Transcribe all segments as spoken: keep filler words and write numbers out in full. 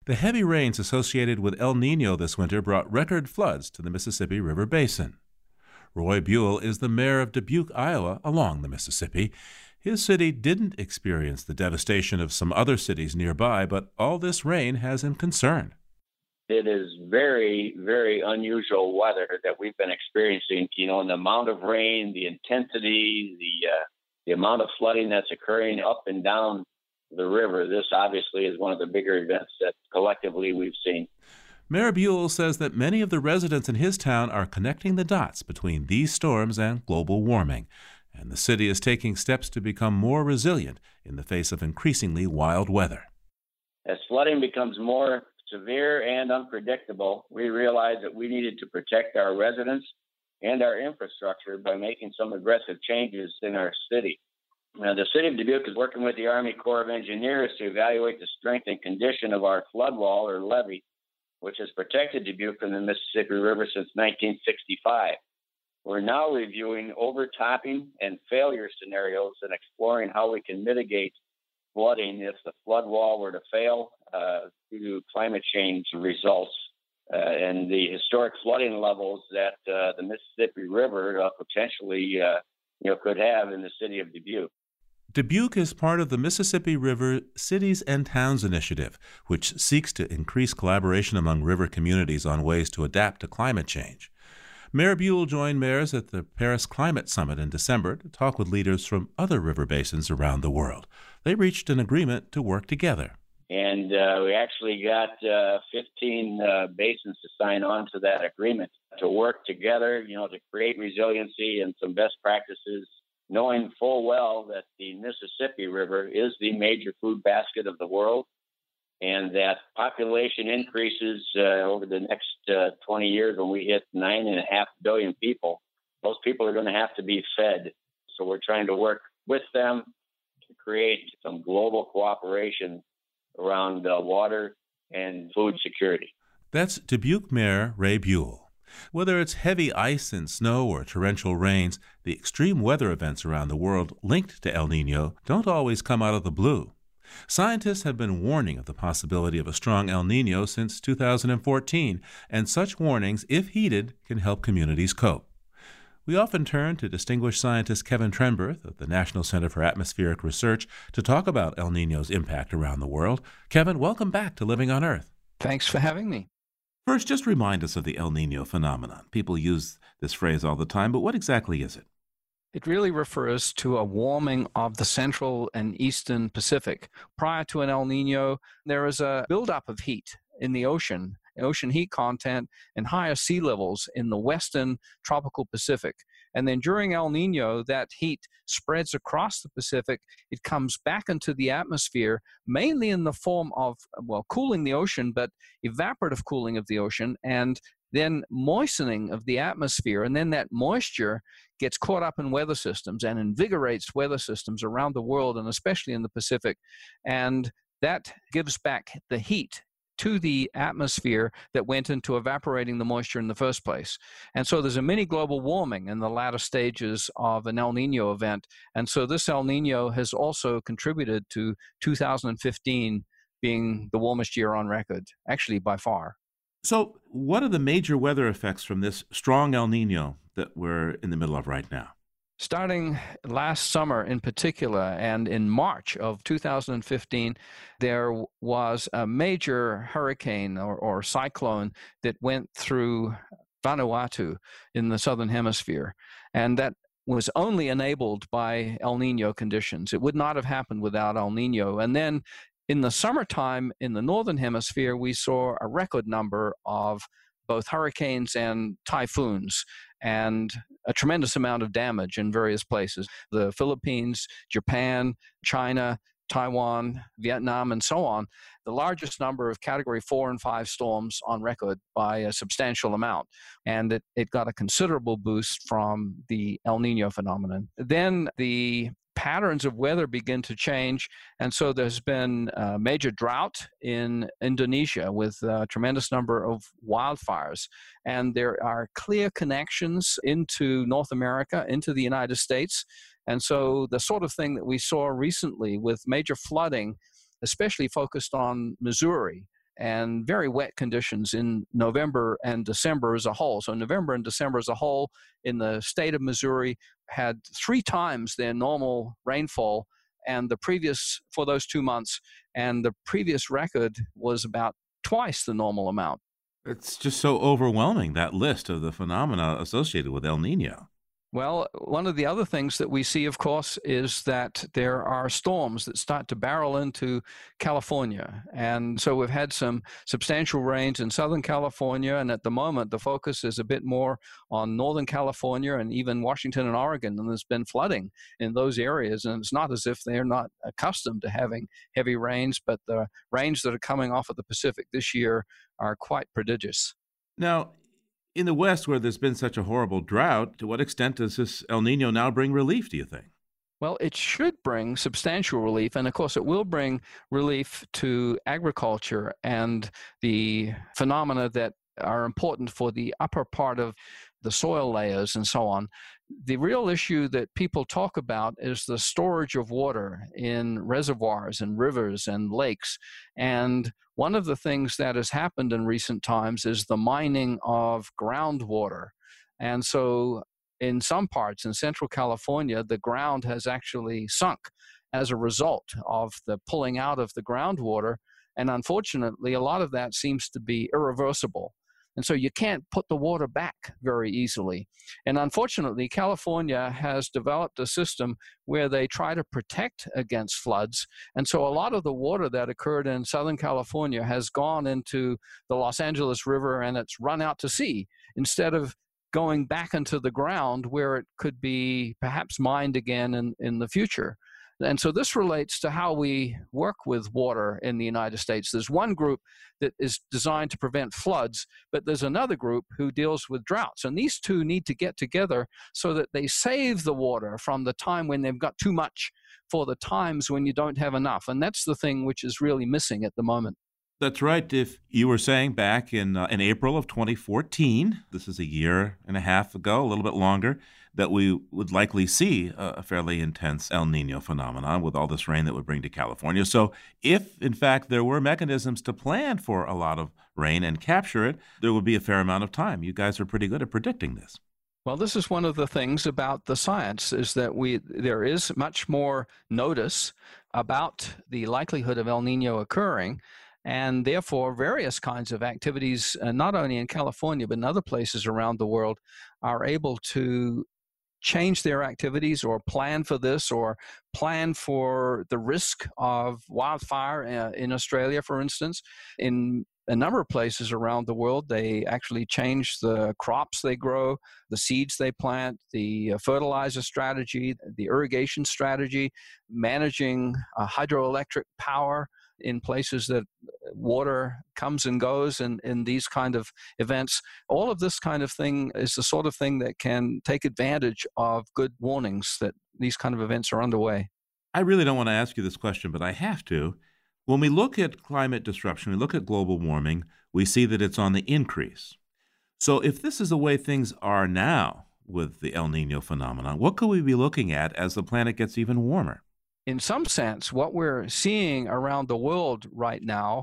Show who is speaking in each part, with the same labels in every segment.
Speaker 1: The heavy rains associated with El Nino this winter brought record floods to the Mississippi River Basin. Roy Buell is the mayor of Dubuque, Iowa, along the Mississippi. His city didn't experience the devastation of some other cities nearby, but all this rain has him concerned.
Speaker 2: It is very, very unusual weather that we've been experiencing. You know, and the amount of rain, the intensity, the uh, the amount of flooding that's occurring up and down the river. This obviously is one of the bigger events that collectively we've seen.
Speaker 1: Mayor Buell says that many of the residents in his town are connecting the dots between these storms and global warming, and the city is taking steps to become more resilient in the face of increasingly wild weather.
Speaker 2: As flooding becomes more severe and unpredictable, we realized that we needed to protect our residents and our infrastructure by making some aggressive changes in our city. Now, the city of Dubuque is working with the Army Corps of Engineers to evaluate the strength and condition of our flood wall or levee, which has protected Dubuque from the Mississippi River since nineteen sixty-five. We're now reviewing overtopping and failure scenarios and exploring how we can mitigate flooding if the flood wall were to fail uh, due to climate change results uh, and the historic flooding levels that uh, the Mississippi River uh, potentially uh, you know, could have in the city of Dubuque.
Speaker 1: Dubuque is part of the Mississippi River Cities and Towns Initiative, which seeks to increase collaboration among river communities on ways to adapt to climate change. Mayor Buell joined mayors at the Paris Climate Summit in December to talk with leaders from other river basins around the world. They reached an agreement to work together.
Speaker 2: And uh, we actually got uh, fifteen uh, basins to sign on to that agreement to work together, you know, to create resiliency and some best practices, knowing full well that the Mississippi River is the major food basket of the world, and that population increases uh, over the next uh, twenty years when we hit nine and a half billion people. Those people are going to have to be fed. So we're trying to work with them to create some global cooperation around uh, water and food security.
Speaker 1: That's Dubuque Mayor Ray Buell. Whether it's heavy ice and snow or torrential rains, the extreme weather events around the world linked to El Nino don't always come out of the blue. Scientists have been warning of the possibility of a strong El Nino since two thousand fourteen, and such warnings, if heeded, can help communities cope. We often turn to distinguished scientist Kevin Trenberth of the National Center for Atmospheric Research to talk about El Nino's impact around the world. Kevin, welcome back to Living on Earth.
Speaker 3: Thanks for having me.
Speaker 1: First, just remind us of the El Nino phenomenon. People use this phrase all the time, but what exactly is it?
Speaker 3: It really refers to a warming of the central and eastern Pacific. Prior to an El Nino, there is a buildup of heat in the ocean, ocean heat content, and higher sea levels in the western tropical Pacific. And then during El Nino, that heat spreads across the Pacific. It comes back into the atmosphere, mainly in the form of, well, cooling the ocean, but evaporative cooling of the ocean, and then moistening of the atmosphere. And then that moisture gets caught up in weather systems and invigorates weather systems around the world, and especially in the Pacific. And that gives back the heat to the atmosphere that went into evaporating the moisture in the first place. And so there's a mini global warming in the latter stages of an El Nino event. And so this El Nino has also contributed to two thousand fifteen being the warmest year on record, actually by far.
Speaker 1: So what are the major weather effects from this strong El Nino that we're in the middle of right now?
Speaker 3: Starting last summer in particular, and in March of two thousand fifteen, there was a major hurricane or, or cyclone that went through Vanuatu in the southern hemisphere. And that was only enabled by El Nino conditions. It would not have happened without El Nino. And then in the summertime in the northern hemisphere, we saw a record number of both hurricanes and typhoons, and a tremendous amount of damage in various places. The Philippines, Japan, China, Taiwan, Vietnam, and so on, the largest number of Category four and five storms on record by a substantial amount. And it, it got a considerable boost from the El Nino phenomenon. Then the patterns of weather begin to change, and so there's been a major drought in Indonesia with a tremendous number of wildfires, and there are clear connections into North America, into the United States. And so the sort of thing that we saw recently with major flooding, especially focused on Missouri, and very wet conditions in November and December as a whole. So November and December as a whole in the state of Missouri had three times their normal rainfall and the previous for those two months, and the previous record was about twice the normal amount.
Speaker 1: It's just so overwhelming, that list of the phenomena associated with El Nino.
Speaker 3: Well, one of the other things that we see, of course, is that there are storms that start to barrel into California. And so we've had some substantial rains in Southern California. And at the moment, the focus is a bit more on Northern California and even Washington and Oregon. And there's been flooding in those areas. And it's not as if they're not accustomed to having heavy rains, but the rains that are coming off of the Pacific this year are quite prodigious.
Speaker 1: Now, in the West, where there's been such a horrible drought, to what extent does this El Nino now bring relief, do you think?
Speaker 3: Well, it should bring substantial relief, and of course it will bring relief to agriculture and the phenomena that are important for the upper part of the soil layers and so on. The real issue that people talk about is the storage of water in reservoirs and rivers and lakes. And one of the things that has happened in recent times is the mining of groundwater. And so in some parts in Central California, the ground has actually sunk as a result of the pulling out of the groundwater. And unfortunately, a lot of that seems to be irreversible. And so you can't put the water back very easily. And unfortunately, California has developed a system where they try to protect against floods. And so a lot of the water that occurred in Southern California has gone into the Los Angeles River and it's run out to sea instead of going back into the ground where it could be perhaps mined again in, in the future. And so this relates to how we work with water in the United States. There's one group that is designed to prevent floods, but there's another group who deals with droughts. And these two need to get together so that they save the water from the time when they've got too much for the times when you don't have enough. And that's the thing which is really missing at the moment.
Speaker 1: That's right. If you were saying back in uh, in April of twenty fourteen, this is a year and a half ago, a little bit longer, that we would likely see a, a fairly intense El Nino phenomenon with all this rain that would bring to California. So if, in fact, there were mechanisms to plan for a lot of rain and capture it, there would be a fair amount of time. You guys are pretty good at predicting this.
Speaker 3: Well, this is one of the things about the science is that we there is much more notice about the likelihood of El Nino occurring. And therefore, various kinds of activities, uh, not only in California, but in other places around the world, are able to change their activities or plan for this or plan for the risk of wildfire uh, in Australia, for instance. In a number of places around the world, they actually change the crops they grow, the seeds they plant, the fertilizer strategy, the irrigation strategy, managing uh, hydroelectric power in places that water comes and goes in, in these kind of events. All of this kind of thing is the sort of thing that can take advantage of good warnings that these kind of events are underway.
Speaker 1: I really don't want to ask you this question, but I have to. When we look at climate disruption, we look at global warming, we see that it's on the increase. So if this is the way things are now with the El Nino phenomenon, what could we be looking at as the planet gets even warmer?
Speaker 3: In some sense, what we're seeing around the world right now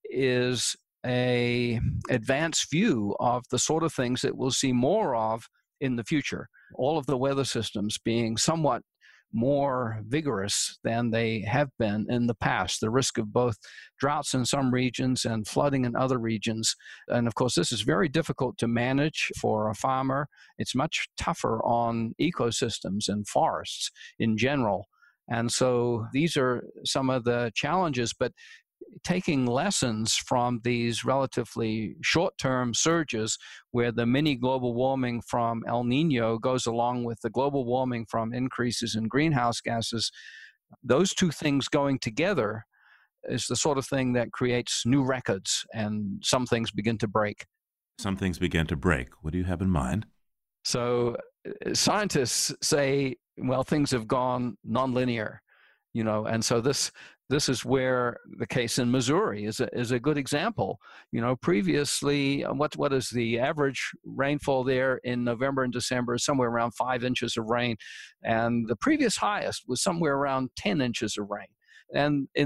Speaker 3: is a advanced view of the sort of things that we'll see more of in the future. All of the weather systems being somewhat more vigorous than they have been in the past. The risk of both droughts in some regions and flooding in other regions. And of course, this is very difficult to manage for a farmer. It's much tougher on ecosystems and forests in general. And so these are some of the challenges, but taking lessons from these relatively short-term surges where the mini global warming from El Nino goes along with the global warming from increases in greenhouse gases, those two things going together is the sort of thing that creates new records, and some things begin to break.
Speaker 1: Some things begin to break. What do you have in mind?
Speaker 3: So scientists say, well, things have gone nonlinear, you know, and so this this is where the case in Missouri is a, is a good example. You know, previously, what what is the average rainfall there in November and December? Somewhere around five inches of rain, and the previous highest was somewhere around ten inches of rain. And in the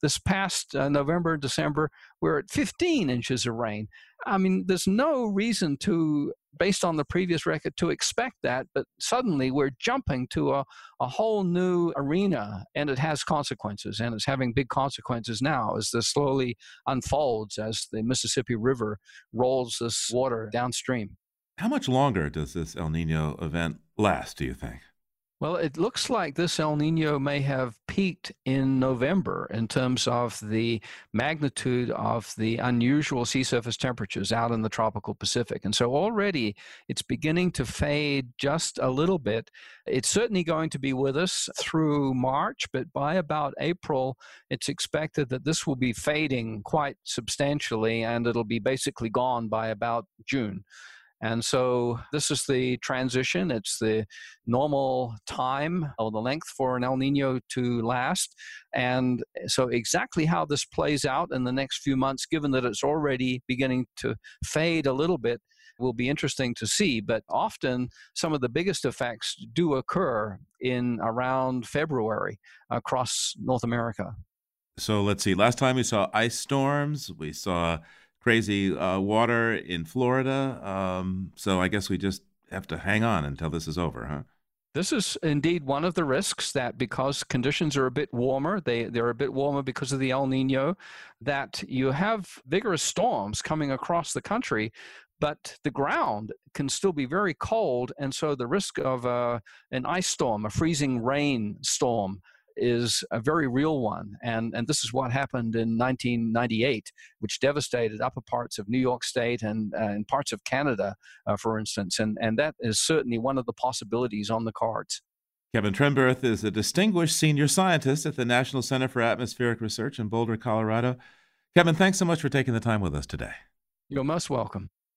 Speaker 3: this past uh, November and December, we're at fifteen inches of rain. I mean, there's no reason to, based on the previous record, to expect that, but suddenly we're jumping to a, a whole new arena, and it has consequences, and it's having big consequences now as this slowly unfolds as the Mississippi River rolls this water downstream.
Speaker 1: How much longer does this El Nino event last, do you think?
Speaker 3: Well, it looks like this El Nino may have peaked in November in terms of the magnitude of the unusual sea surface temperatures out in the tropical Pacific. And so already it's beginning to fade just a little bit. It's certainly going to be with us through March, but by about April, it's expected that this will be fading quite substantially, and it'll be basically gone by about June. And so this is the transition. It's the normal time or the length for an El Nino to last. And so exactly how this plays out in the next few months, given that it's already beginning to fade a little bit, will be interesting to see. But often some of the biggest effects do occur in around February across North America.
Speaker 1: So let's see. Last time we saw ice storms. We saw crazy uh, water in Florida. Um, so I guess we just have to hang on until this is over, huh?
Speaker 3: This is indeed one of the risks, that because conditions are a bit warmer, they, they're a bit warmer because of the El Nino, that you have vigorous storms coming across the country, but the ground can still be very cold. And so the risk of uh, an ice storm, a freezing rain storm, is a very real one. And, and this is what happened in nineteen ninety-eight, which devastated upper parts of New York State and, uh, and parts of Canada, uh, for instance. And, and that is certainly one of the possibilities on the cards.
Speaker 1: Kevin Trenberth is a distinguished senior scientist at the National Center for Atmospheric Research in Boulder, Colorado. Kevin, thanks so much for taking the time with us today.
Speaker 3: You're most welcome.